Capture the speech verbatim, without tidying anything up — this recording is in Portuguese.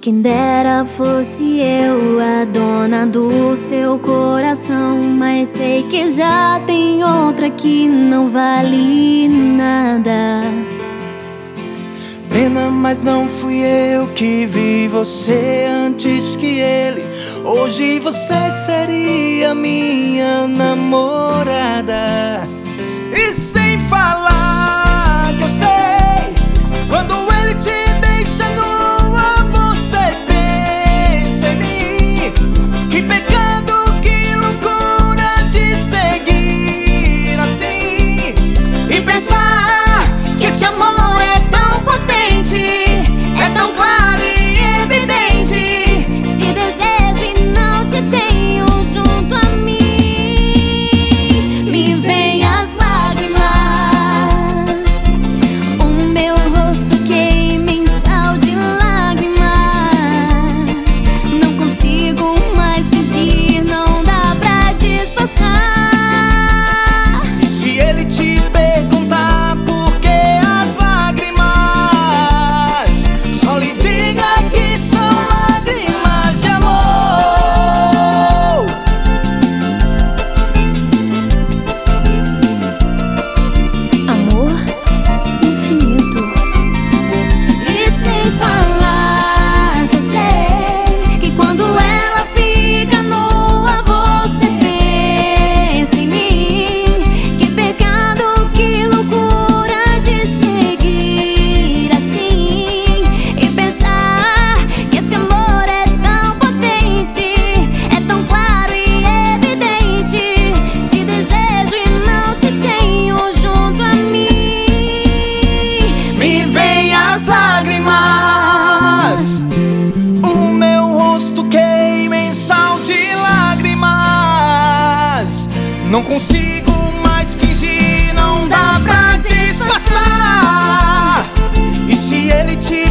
Quem dera fosse eu a dona do seu coração, mas sei que já tem outra que não vale nada. Pena, mas não fui eu que vi você antes que ele. Hoje você seria minha namorada. E sem falar que eu sei, quando ele te deixa nua, você pensa em mim. Que pecado, que loucura de seguir assim e pensar que esse amor é tão potente, é tão claro e evidente. Te desejo e não te tenho junto a mim. Me vem as lágrimas, o meu rosto queima em sal de lágrimas. Não consigo mais fingir, não dá pra disfarçar. E se ele te perguntar por que as lágrimas, só lhe diga que são lágrimas de amor. Amor infinito. E sem falar que eu sei que quando ela fica nua, você pensa em mim. Que pecado, que loucura de seguir assim e pensar que esse amor é tão potente, é tão claro e evidente. Te desejo e não te tenho junto a mim. Me vem as lágrimas, o meu rosto queima em sal de lágrimas. Não consigo mais fingir, não dá pra disfarçar. E se ele te